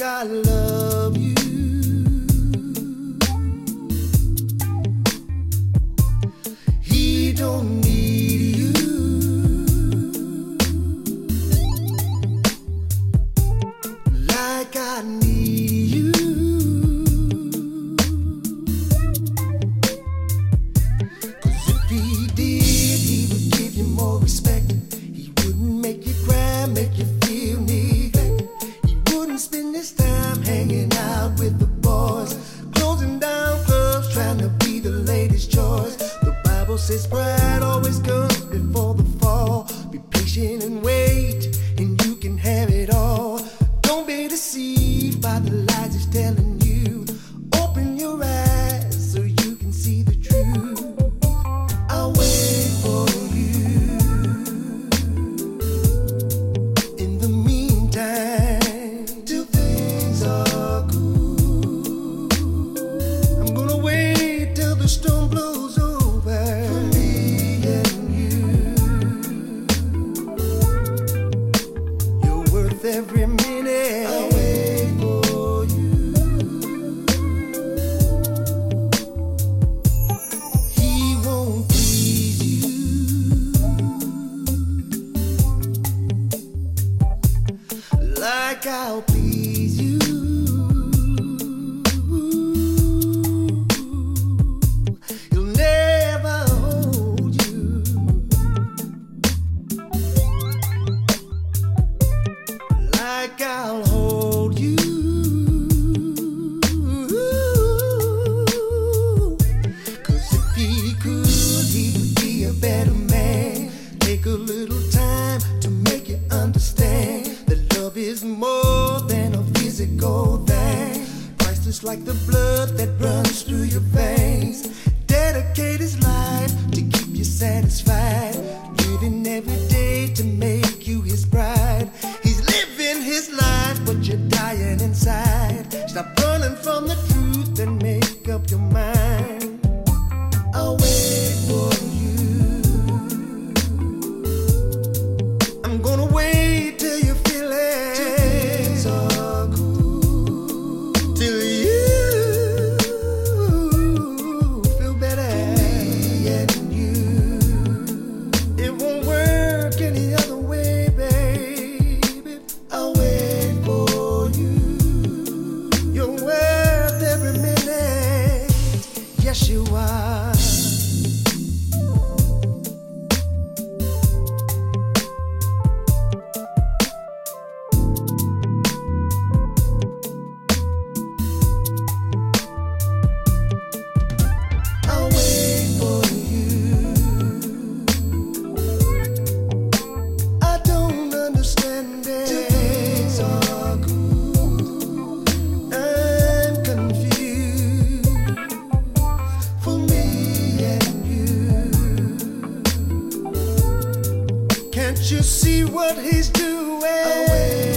I love you. He don't need you like I need you. 'Cause if he did, he would give you more respect. He wouldn't make you cry, make you feel neglect. He wouldn't spend his time hanging out with the boys, closing down clubs, trying to be the latest choice. The Bible says pride always comes before the fall. Be patient and wait, and you can have it all. Don't be deceived by the lies he's telling you. Open your eyes so you can see the truth. I'll wait for you. In the meantime, till things are cool, I'm gonna wait till the storm blows over for me and you. You're worth every minute. I'll wait for you. He won't please you like I'll please you. He'll never hold you like I'll hold you. 'Cause if he could, he would be a better man. Take a little time to make you understand that love is more than a physical thing. Priceless like the blood that runs through your veins. Dedicate his life to keep you satisfied. Living every day to make you his bride. He's living his life, but you're dying inside. Stop running from the truth and make up your mind. I'll wait for you. I'm gonna wait till you feel it. Till things are cool. Till you feel better. Me and you. It won't work any other way, baby. I'll wait for you. You're worth every minute. Yes, you are. I'll wait for you. I don't understand it. Till things are cool, I'm confused. For me and you, can't you see what he's doing? I'll wait